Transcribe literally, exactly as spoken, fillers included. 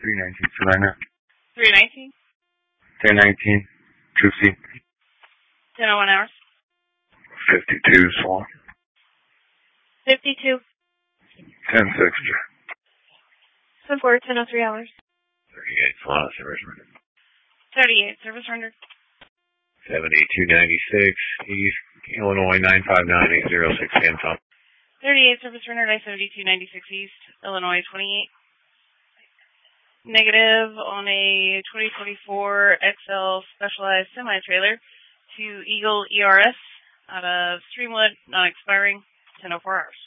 three nineteen, Savannah. three nineteen? ten nineteen, two C. ten oh one hours. fifty-two, Swan. fifty-two. ten six, Jack. ten four, ten oh three hours. thirty-eight, Swan, service rendered. thirty-eight, service rendered. seventy-two ninety-six, East, Illinois, nine five nine eight zero six, Tom. thirty-eight, service rendered, I seventy-two ninety-six East, Illinois, twenty-eight. Negative on a twenty twenty-four X L Specialized Semi-Trailer to Eagle E R S out of Streamwood, non-expiring, ten oh four hours.